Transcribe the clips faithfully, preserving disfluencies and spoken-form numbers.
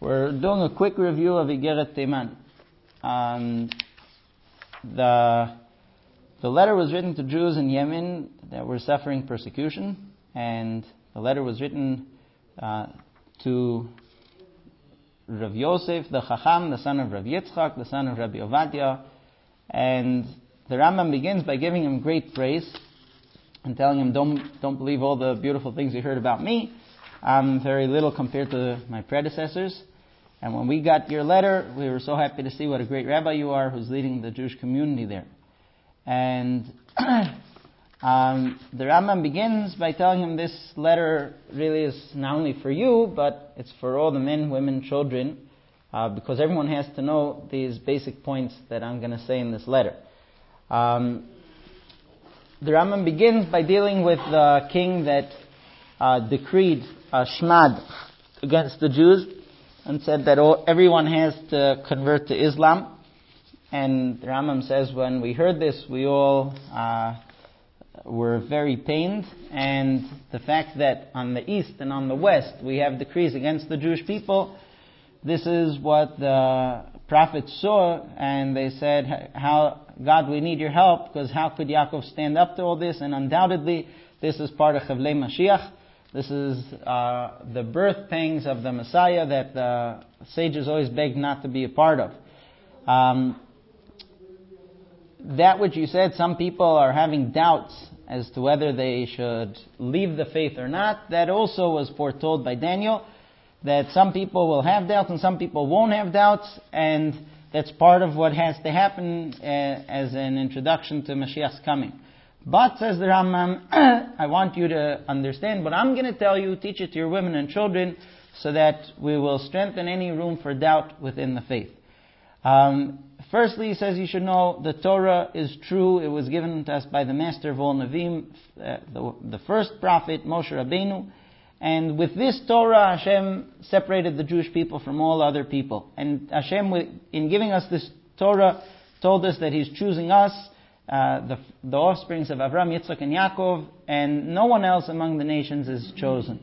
We're doing a quick review of Igeret Teiman. Um, the the letter was written to Jews in Yemen that were suffering persecution, and the letter was written uh, to Rav Yosef, the Chacham, the son of Rav Yitzchak, the son of Rabbi Ovadia, and the Rambam begins by giving him great praise and telling him, don't don't believe all the beautiful things you heard about me. I'm very little compared to my predecessors. And when we got your letter, we were so happy to see what a great rabbi you are who's leading the Jewish community there. And um, the Rambam begins by telling him this letter really is not only for you, but it's for all the men, women, children, uh, because everyone has to know these basic points that I'm going to say in this letter. Um, the Rambam begins by dealing with the king that uh, decreed uh, Shmad against the Jews, and said that all, everyone has to convert to Islam. And the Rambam says, when we heard this, we all uh, were very pained. And the fact that on the east and on the west we have decrees against the Jewish people, this is what the prophets saw, and they said, "How God, we need your help, because how could Yaakov stand up to all this?" And undoubtedly, this is part of Chavlei Mashiach. This is uh, the birth pangs of the Messiah that the sages always begged not to be a part of. Um, that which you said, some people are having doubts as to whether they should leave the faith or not. That also was foretold by Daniel, that some people will have doubts and some people won't have doubts, and that's part of what has to happen uh, as an introduction to Mashiach's coming. But, says the Rambam, I want you to understand what I'm going to tell you, teach it to your women and children, so that we will strengthen any room for doubt within the faith. Um, firstly, he says you should know the Torah is true. It was given to us by the master of all Nevi'im, uh, the, the first prophet, Moshe Rabbeinu. And with this Torah, Hashem separated the Jewish people from all other people. And Hashem, in giving us this Torah, told us that He's choosing us, Uh, the, the offsprings of Avram, Yitzchak, and Yaakov, and no one else among the nations is chosen.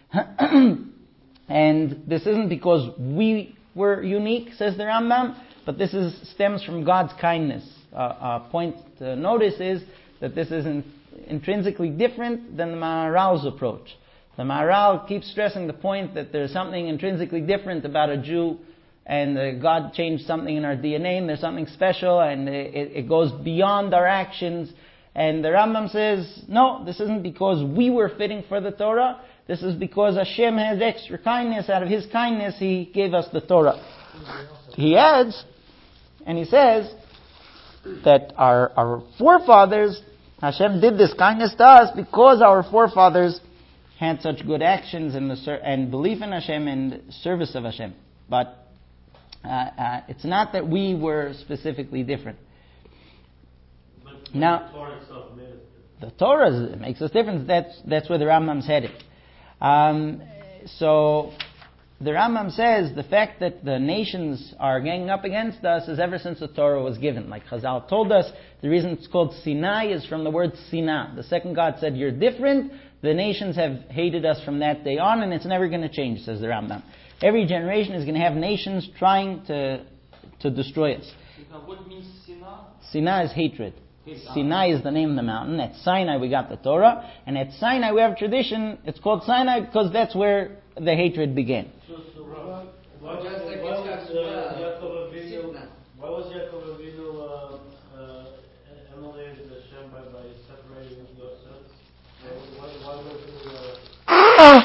And this isn't because we were unique, says the Rambam, but this is stems from God's kindness. Uh, a point to notice is that this is in, intrinsically different than the Maharal's approach. The Maharal keeps stressing the point that there's something intrinsically different about a Jew, and uh, God changed something in our D N A, and there's something special, and it, it goes beyond our actions. And the Rambam says, no, this isn't because we were fitting for the Torah. This is because Hashem has extra kindness. Out of His kindness, He gave us the Torah. He adds, and he says that our, our forefathers, Hashem did this kindness to us because our forefathers had such good actions and, the, and belief in Hashem and service of Hashem. But Uh, uh, it's not that we were specifically different. But now, the Torah itself made us different. The Torah makes us different. That's that's where the Rambam's headed. Um, so the Rambam says the fact that the nations are ganging up against us is ever since the Torah was given. Like Chazal told us, the reason it's called Sinai is from the word Sinah. The second God said, "You're different." The nations have hated us from that day on, and it's never going to change, says the Rambam. Every generation is going to have nations trying to to destroy us. What means Sinai? Sinai is hatred. Sinai is the name of the mountain. At Sinai we got the Torah, and at Sinai we have a tradition. It's called Sinai because that's where the hatred began. So, so why, why, was, why was uh, Yaakov Avinu? Why was Yaakov Avinu uh, uh, emulated Hashem by, by separating yourselves? Why, why was it? Uh,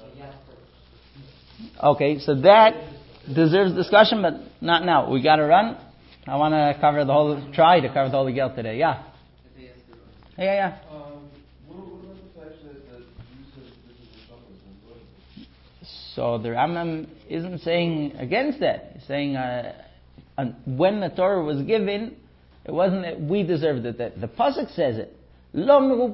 Okay, so that deserves discussion, but not now. We got to run. I want to cover the whole, try to cover the whole Gel today. Yeah. Yeah, yeah. Um, what, what about the fact that, that you said this is the Shabbos? So the Rambam isn't saying against that. He's saying uh, uh, when the Torah was given, it wasn't that we deserved it. That the pasuk says it. It's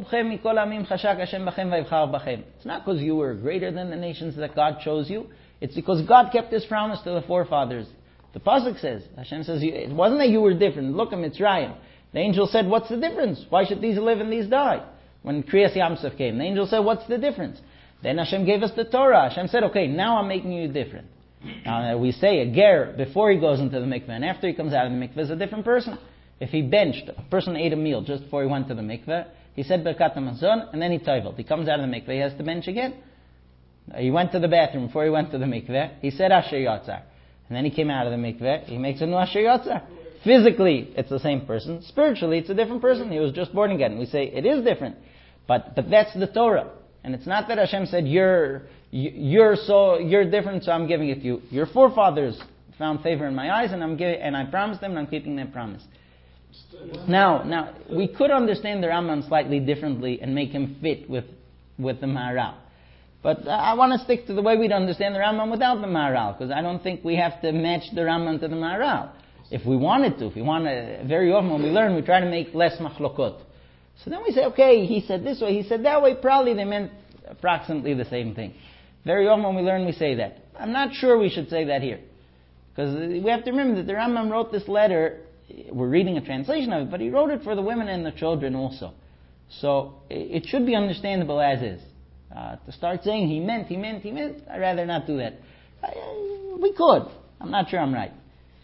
not because you were greater than the nations that God chose you. It's because God kept His promise to the forefathers. The pasuk says, Hashem says, it wasn't that you were different. Look at Mitzrayim. The angel said, what's the difference? Why should these live and these die? When Kriyas Yamsuf came, the angel said, what's the difference? Then Hashem gave us the Torah. Hashem said, okay, now I'm making you different. Now, we say a ger before he goes into the mikveh and after he comes out of the mikveh is a different person. If he benched, a person ate a meal just before he went to the mikveh, he said Birkat HaMazon, and then he toivelt. He comes out of the mikveh, he has to bench again. He went to the bathroom before he went to the mikveh, he said Asher Yotzar. And then he came out of the mikveh, he makes a new Asher Yotzar. Physically, it's the same person. Spiritually, it's a different person. He was just born again. We say it is different. But but that's the Torah. And it's not that Hashem said, you're you're so you're different, so I'm giving it to you. Your forefathers found favor in my eyes, and I'm giving, and I promised them, and I'm keeping their promise. Now, now we could understand the Rambam slightly differently and make him fit with with the Maharal. But I want to stick to the way we'd understand the Rambam without the Maharal, because I don't think we have to match the Rambam to the Maharal. If we wanted to, if we want to, very often when we learn, we try to make less machlokot. So then we say, okay, he said this way, he said that way, probably they meant approximately the same thing. Very often when we learn, we say that. I'm not sure we should say that here. Because we have to remember that the Rambam wrote this letter, we're reading a translation of it, but he wrote it for the women and the children also. So it should be understandable as is. Uh, to start saying he meant, he meant, he meant, I'd rather not do that. I, we could. I'm not sure I'm right.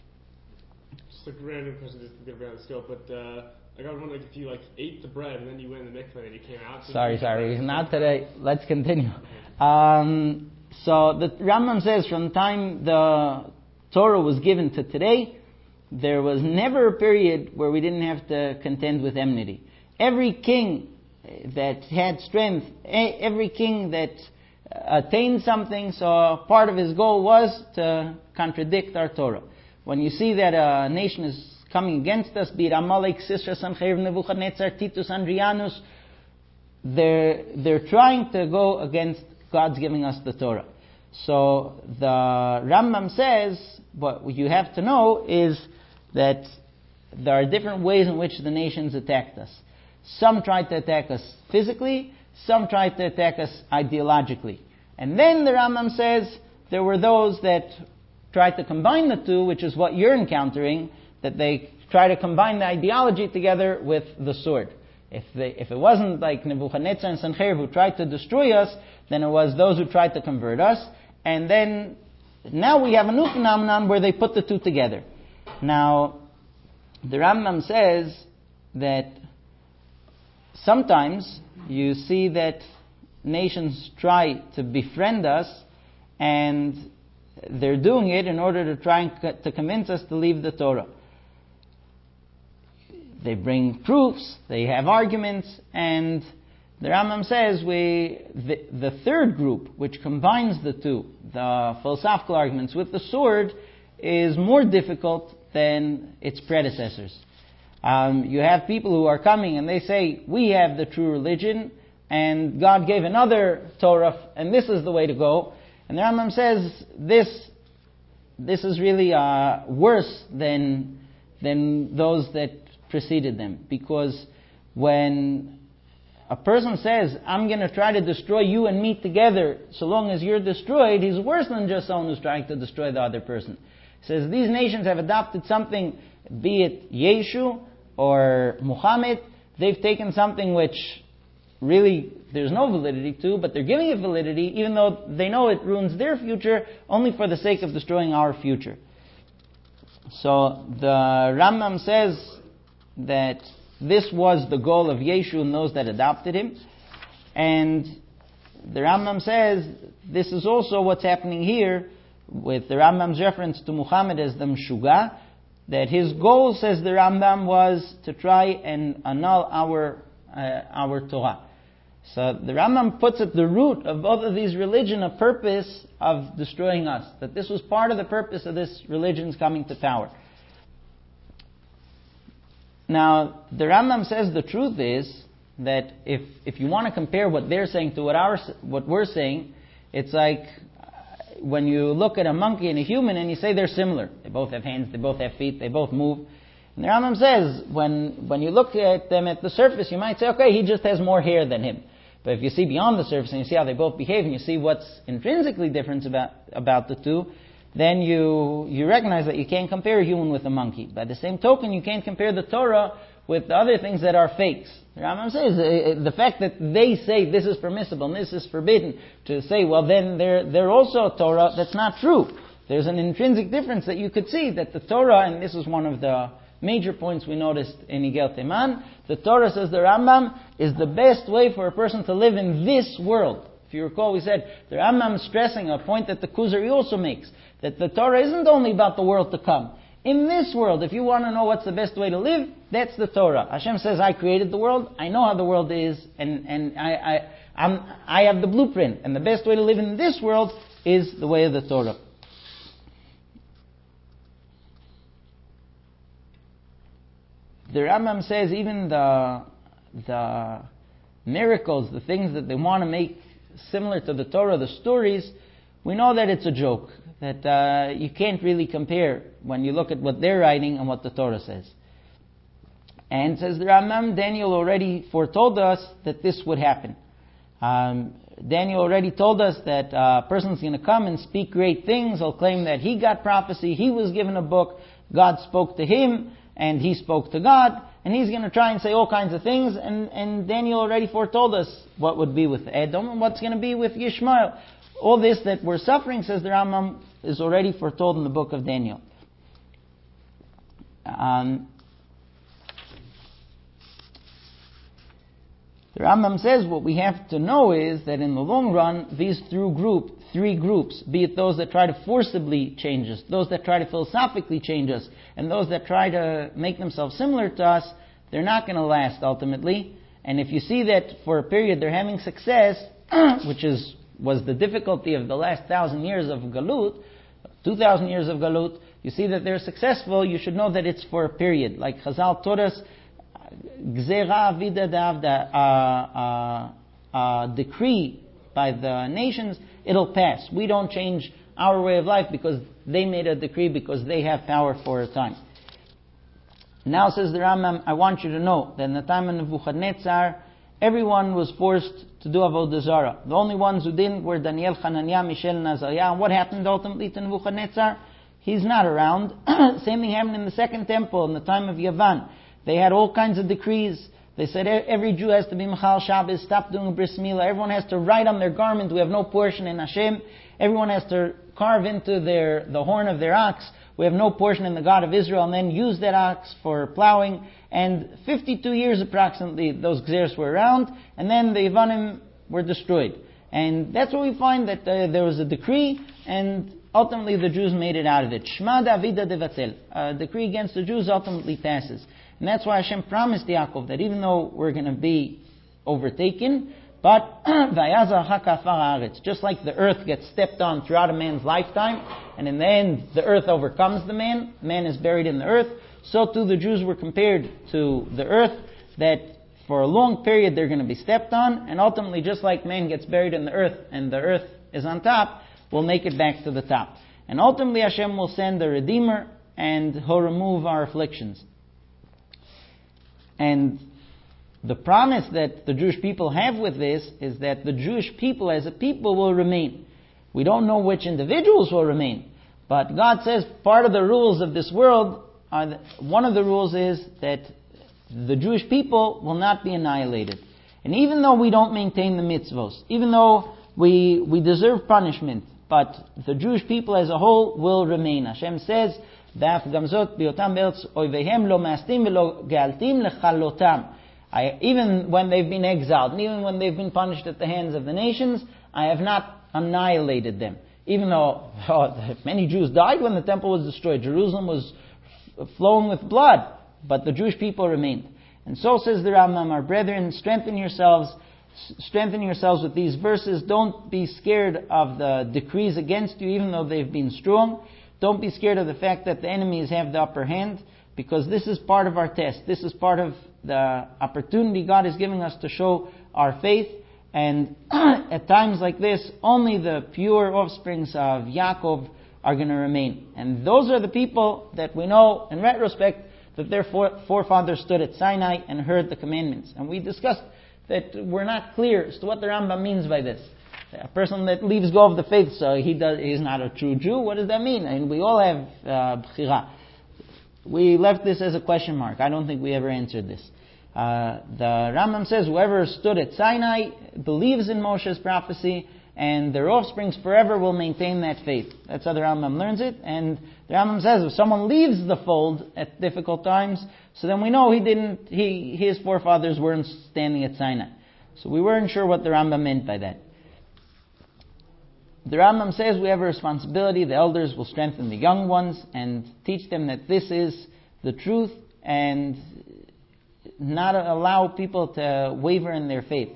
Just a random question, just to get around the scope, but uh, I got wondering if you like ate the bread and then you went in the mikveh and you came out. So sorry, sorry, not today. Let's continue. Um, so the Rambam says from the time the Torah was given to today, there was never a period where we didn't have to contend with enmity. Every king that had strength, every king that attained something, so part of his goal was to contradict our Torah. When you see that a nation is coming against us, be it Amalek, Sisra, Sancherib, Nebuchadnezzar, Titus, Andrianus, they're, they're trying to go against God's giving us the Torah. So the Rambam says, what you have to know is that there are different ways in which the nations attacked us. Some tried to attack us physically, some tried to attack us ideologically. And then the Rambam says there were those that tried to combine the two, which is what you're encountering, that they try to combine the ideology together with the sword. If they, if it wasn't like Nebuchadnezzar and Sancherib who tried to destroy us, then it was those who tried to convert us. And then now we have a new phenomenon where they put the two together. Now, the Rambam says that sometimes you see that nations try to befriend us, and they're doing it in order to try and co- to convince us to leave the Torah. They bring proofs, they have arguments, and the Rambam says we the, the third group, which combines the two, the philosophical arguments with the sword, is more difficult than its predecessors. Um, you have people who are coming and they say, we have the true religion, and God gave another Torah, and this is the way to go. And the Rambam says this this is really uh, worse than than those that preceded them. Because when a person says, I'm going to try to destroy you and me together, so long as you're destroyed, he's worse than just someone who's trying to destroy the other person. He says, these nations have adopted something, be it Yeshu or Muhammad, they've taken something which really there's no validity to, but they're giving it validity even though they know it ruins their future only for the sake of destroying our future. So the Rambam says that this was the goal of Yeshu and those that adopted him. And the Rambam says this is also what's happening here with the Rambam's reference to Muhammad as the Meshuga, that his goal, says the Rambam, was to try and annul our uh, our Torah. So the Rambam puts at the root of both of these religions a purpose of destroying us. That this was part of the purpose of this religion's coming to power. Now, the Rambam says the truth is that if if you want to compare what they're saying to what our what we're saying, it's like when you look at a monkey and a human and you say they're similar. They both have hands, they both have feet, they both move. And the Rambam says, when when you look at them at the surface, you might say, okay, he just has more hair than him. But if you see beyond the surface and you see how they both behave and you see what's intrinsically different about, about the two, then you you recognize that you can't compare a human with a monkey. By the same token, you can't compare the Torah with the other things that are fakes. The Rambam says uh, the fact that they say this is permissible and this is forbidden, to say, well, then they're they're also Torah, that's not true. There's an intrinsic difference that you could see that the Torah, and this is one of the major points we noticed in Igeret Eman, the Torah, says the Rambam, is the best way for a person to live in this world. If you recall, we said the Rambam is stressing a point that the Kuzari also makes, that the Torah isn't only about the world to come. In this world, if you want to know what's the best way to live, that's the Torah. Hashem says, I created the world, I know how the world is, and, and I, I, I'm, I have the blueprint, and the best way to live in this world is the way of the Torah. The Rambam says even the, the miracles, the things that they want to make similar to the Torah, the stories, we know that it's a joke, that uh, you can't really compare when you look at what they're writing and what the Torah says. And says the Rambam, Daniel already foretold us that this would happen. Um, Daniel already told us that a person's going to come and speak great things. He'll claim that he got prophecy, he was given a book, God spoke to him, and he spoke to God, and he's going to try and say all kinds of things, and, and Daniel already foretold us what would be with Edom and what's going to be with Yishmael. All this that we're suffering, says the Rambam, is already foretold in the book of Daniel. Um, the Rambam says what we have to know is that in the long run, these through group, three groups, be it those that try to forcibly change us, those that try to philosophically change us, and those that try to make themselves similar to us, they're not going to last ultimately. And if you see that for a period they're having success, which is was the difficulty of the last thousand years of Galut, two thousand years of Galut, you see that they're successful, you should know that it's for a period. Like Chazal taught us, Gzera Avida Davda, a decree by the nations, it'll pass. We don't change our way of life because they made a decree, because they have power for a time. Now, says the Rambam, I want you to know that in the time of Nebuchadnezzar, everyone was forced to do Avodah Zarah. The only ones who didn't were Daniel, Hananiah, Mishael, and Azariah. And what happened ultimately to Nebuchadnezzar? He's not around. Same thing happened in the second temple in the time of Yavan. They had all kinds of decrees. They said every Jew has to be Mechal Shabbos, stop doing Bris Milah. Everyone has to write on their garment, we have no portion in Hashem. Everyone has to carve into their the horn of their ox, we have no portion in the God of Israel, and then use that ox for plowing. And fifty-two years approximately those Gzeres were around, and then the Yevanim were destroyed. And that's what we find, that uh, there was a decree, and ultimately the Jews made it out of it. Shma Davida Devatel. A decree against the Jews ultimately passes. And that's why Hashem promised Yaakov that even though we're going to be overtaken, but just like the earth gets stepped on throughout a man's lifetime, and in the end the earth overcomes the man, man is buried in the earth, so too the Jews were compared to the earth, that for a long period they're going to be stepped on, and ultimately just like man gets buried in the earth and the earth is on top, we'll make it back to the top. And ultimately Hashem will send a Redeemer, and He'll remove our afflictions. And the promise that the Jewish people have with this is that the Jewish people as a people will remain. We don't know which individuals will remain, but God says part of the rules of this world, are that one of the rules is that the Jewish people will not be annihilated. And even though we don't maintain the mitzvos, even though we we deserve punishment, but the Jewish people as a whole will remain. Hashem says, I, even when they've been exiled, and even when they've been punished at the hands of the nations, I have not annihilated them. Even though oh, many Jews died when the temple was destroyed, Jerusalem was f- flowing with blood, but the Jewish people remained. And so says the Rambam, our brethren, strengthen yourselves, strengthen yourselves with these verses. Don't be scared of the decrees against you, even though they've been strong. Don't be scared of the fact that the enemies have the upper hand, because this is part of our test. This is part of the opportunity God is giving us to show our faith. And at times like this, only the pure offsprings of Yaakov are going to remain. And those are the people that we know, in retrospect, that their forefathers stood at Sinai and heard the commandments. And we discussed that we're not clear as to what the Rambam means by this. A person that leaves go of the faith, so he does, he's not a true Jew. What does that mean? And we all have uh, bchira. We left this as a question mark. I don't think we ever answered this. Uh, the Rambam says whoever stood at Sinai believes in Moshe's prophecy and their offsprings forever will maintain that faith. That's how the Rambam learns it. And the Rambam says if someone leaves the fold at difficult times, so then we know he didn't. He his forefathers weren't standing at Sinai. So we weren't sure what the Rambam meant by that. The Rambam says we have a responsibility. The elders will strengthen the young ones and teach them that this is the truth and not allow people to waver in their faith.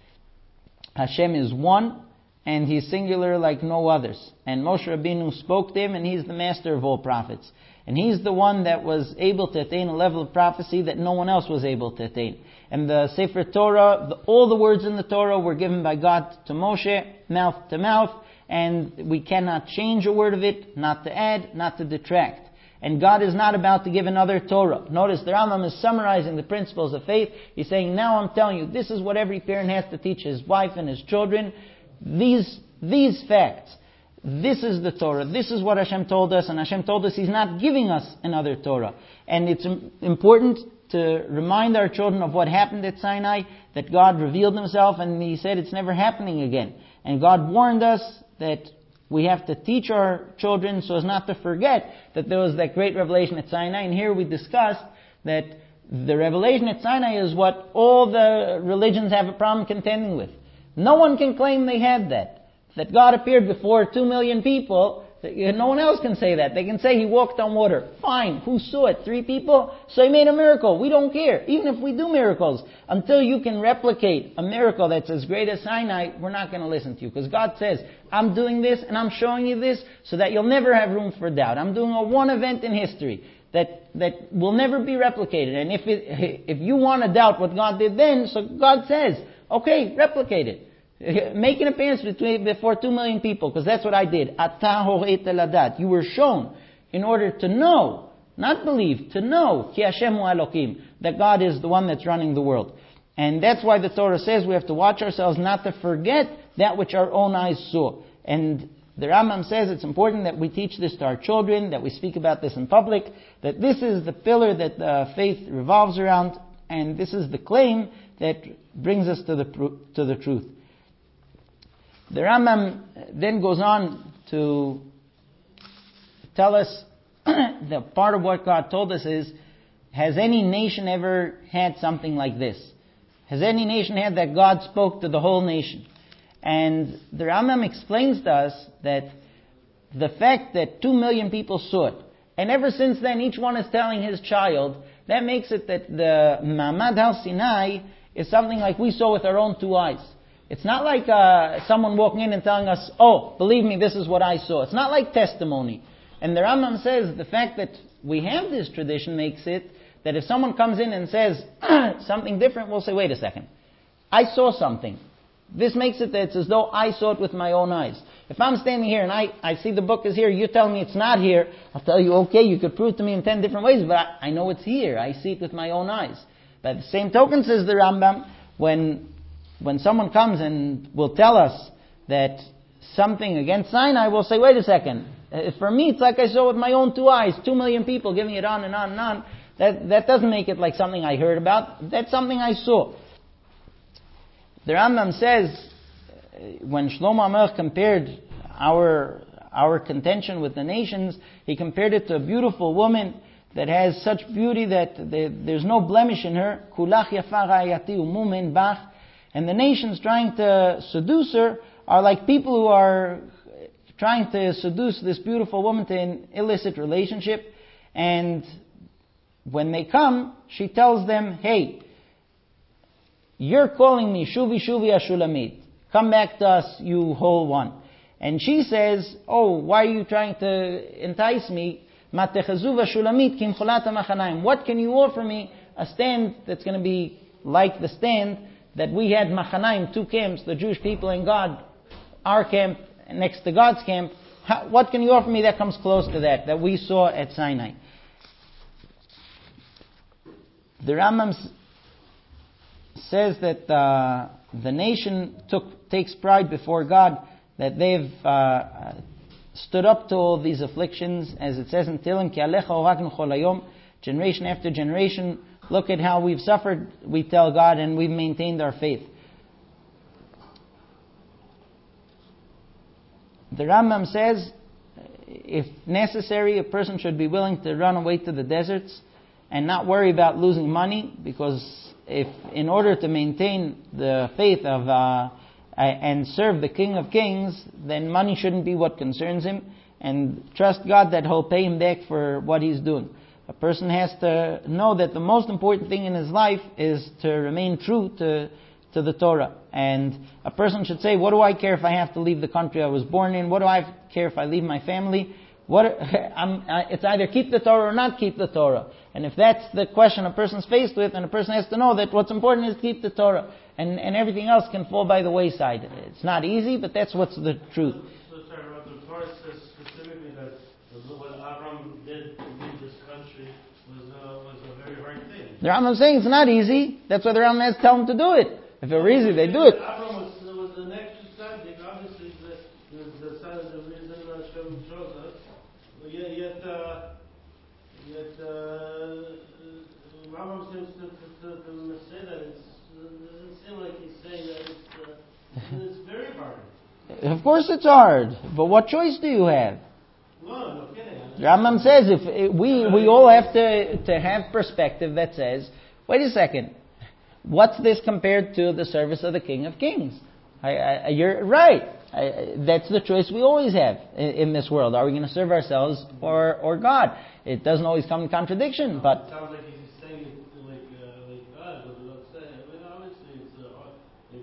Hashem is one and He's singular like no others. And Moshe Rabbeinu spoke to Him and He's the master of all prophets. And He's the one that was able to attain a level of prophecy that no one else was able to attain. And the Sefer Torah, the, all the words in the Torah were given by God to Moshe, mouth to mouth, and we cannot change a word of it, not to add, not to detract. And God is not about to give another Torah. Notice the Rambam is summarizing the principles of faith. He's saying, now I'm telling you, this is what every parent has to teach his wife and his children. These, these facts. This is the Torah. This is what Hashem told us, and Hashem told us He's not giving us another Torah. And it's important to remind our children of what happened at Sinai, that God revealed Himself, and He said it's never happening again. And God warned us that we have to teach our children so as not to forget that there was that great revelation at Sinai. And here we discussed that the revelation at Sinai is what all the religions have a problem contending with. No one can claim they had that. That God appeared before two million people, no one else can say that. They can say He walked on water. Fine. Who saw it? Three people? So He made a miracle. We don't care. Even if we do miracles, until you can replicate a miracle that's as great as Sinai, we're not going to listen to you. Because God says, I'm doing this and I'm showing you this so that you'll never have room for doubt. I'm doing a one event in history that that will never be replicated. And if it, if you want to doubt what God did then, so God says, okay, replicate it. Make an appearance between, before two million people, because that's what I did. Ata ho'et eladat. You were shown in order to know, not believe, to know, ki Hashem hu Elokim, that God is the one that's running the world. And that's why the Torah says we have to watch ourselves not to forget that which our own eyes saw. And the Rambam says it's important that we teach this to our children, that we speak about this in public, that this is the pillar that uh, faith revolves around, and this is the claim that brings us to the to the truth. The Rambam then goes on to tell us the part of what God told us is, has any nation ever had something like this? Has any nation had that God spoke to the whole nation? And the Rambam explains to us that the fact that two million people saw it, and ever since then each one is telling his child, that makes it that the Ma'amad Har-Sinai is something like we saw with our own two eyes. It's not like uh, someone walking in and telling us, oh, believe me, this is what I saw. It's not like testimony. And the Rambam says the fact that we have this tradition makes it that if someone comes in and says something different, we'll say, wait a second, I saw something. This makes it that it's as though I saw it with my own eyes. If I'm standing here and I, I see the book is here, you tell me it's not here, I'll tell you, okay, you could prove to me in ten different ways, but I, I know it's here. I see it with my own eyes. By the same token, says the Rambam, when when someone comes and will tell us that something against Sinai, we'll say, wait a second. For me, it's like I saw with my own two eyes, two million people giving it on and on and on. That, that doesn't make it like something I heard about. That's something I saw. The Rambam says, when Shlomo HaMelech compared our, our contention with the nations, he compared it to a beautiful woman that has such beauty that there's no blemish in her. Kulach yafa ra'ayati umumin bach. And the nations trying to seduce her are like people who are trying to seduce this beautiful woman to an illicit relationship. And when they come, she tells them, hey, you're calling me Shuvi Shuvi Ashulamit. Come back to us, you whole one. And she says, oh, why are you trying to entice me? What can you offer me? A stand that's going to be like the stand that we had Machanaim, two camps, the Jewish people and God, our camp next to God's camp. How, what can you offer me that comes close to that, that we saw at Sinai? The Rambam says that uh, the nation took, takes pride before God that they've uh, stood up to all these afflictions, as it says in Tehillim, Ki alecha oragnu chol hayom, generation after generation. Look at how we've suffered, we tell God, and we've maintained our faith. the Rambam says, if necessary, a person should be willing to run away to the deserts and not worry about losing money, because if, in order to maintain the faith of uh, and serve the King of Kings, then money shouldn't be what concerns him, and trust God that He'll pay him back for what he's doing. A person has to know that the most important thing in his life is to remain true to to the Torah. And a person should say, what do I care if I have to leave the country I was born in? What do I care if I leave my family? What I'm, I, it's either keep the Torah or not keep the Torah. And if that's the question a person's faced with, then a person has to know that what's important is to keep the Torah. And, and everything else can fall by the wayside. It's not easy, but that's what's the truth. So, so sorry, Rabbi, the Torah says specifically that what Avram did to leave this country was, uh, was a very hard thing. The Rambam is saying it's not easy. That's why the Rambam has to tell them to do it. If it were easy, they do it. Avram was, was an extra subject. Obviously, the, the, the son of the reason Hashem chose us. But yet, yet, uh, yet uh, Avram seems to, to, to, to say that it's, it doesn't seem like he's saying that it's, uh, it's very hard. Of course it's hard, but what choice do you have? No, no kidding. The Rambam says if it, we we all have to to have perspective that says, wait a second, what's this compared to the service of the King of Kings? I, I, you're right. I, that's the choice we always have in, in this world. Are we going to serve ourselves or or God? It doesn't always come in contradiction, but. It sounds like he's saying it like uh, like God, but not saying. I mean, obviously it's uh, hard.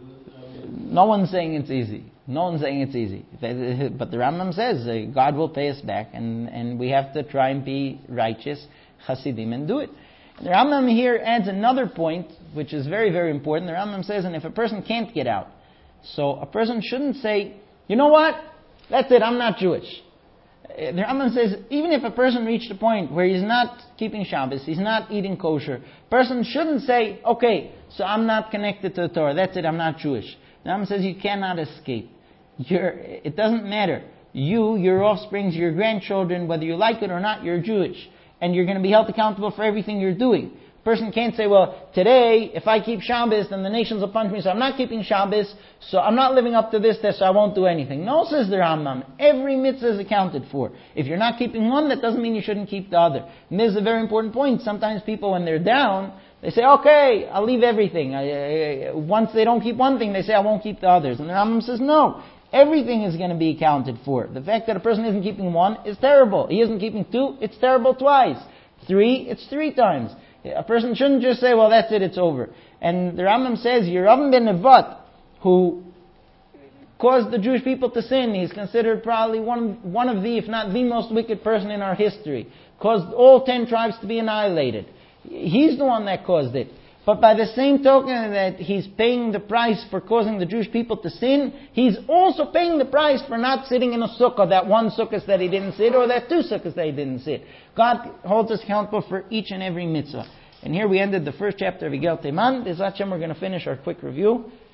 I mean, no one's saying it's easy. No one's saying it's easy. But the Rambam says uh, God will pay us back, and, and we have to try and be righteous Hasidim and do it. And the Rambam here adds another point, which is very, very important. The Rambam says, and if a person can't get out, so a person shouldn't say, you know what, that's it, I'm not Jewish. The Rambam says, even if a person reached a point where he's not keeping Shabbos, he's not eating kosher, person shouldn't say, okay, so I'm not connected to the Torah, that's it, I'm not Jewish. The Rambam says you cannot escape. You're, it doesn't matter. You, your offsprings, your grandchildren, whether you like it or not, you're Jewish. And you're going to be held accountable for everything you're doing. A person can't say, well, today, if I keep Shabbos, then the nations will punish me, so I'm not keeping Shabbos, so I'm not living up to this, this, so I won't do anything. No, says the Rambam. Every mitzvah is accounted for. If you're not keeping one, that doesn't mean you shouldn't keep the other. And this is a very important point. Sometimes people, when they're down, they say, okay, I'll leave everything. I, I, once they don't keep one thing, they say, I won't keep the others. And the Rambam says, no. Everything is going to be accounted for. The fact that a person isn't keeping one is terrible. He isn't keeping two, it's terrible twice. Three, it's three times. A person shouldn't just say, well, that's it, it's over. And the Rambam says, Yeravim ben Nevat, who caused the Jewish people to sin, he's considered probably one, one of the, if not the most wicked person in our history. Caused all ten tribes to be annihilated. He's the one that caused it. But by the same token that he's paying the price for causing the Jewish people to sin, he's also paying the price for not sitting in a sukkah, that one sukkah that he didn't sit, or that two sukkahs that he didn't sit. God holds us accountable for each and every mitzvah. And here we ended the first chapter of Igeret Teman. B'ezrat Hashem, we're going to finish our quick review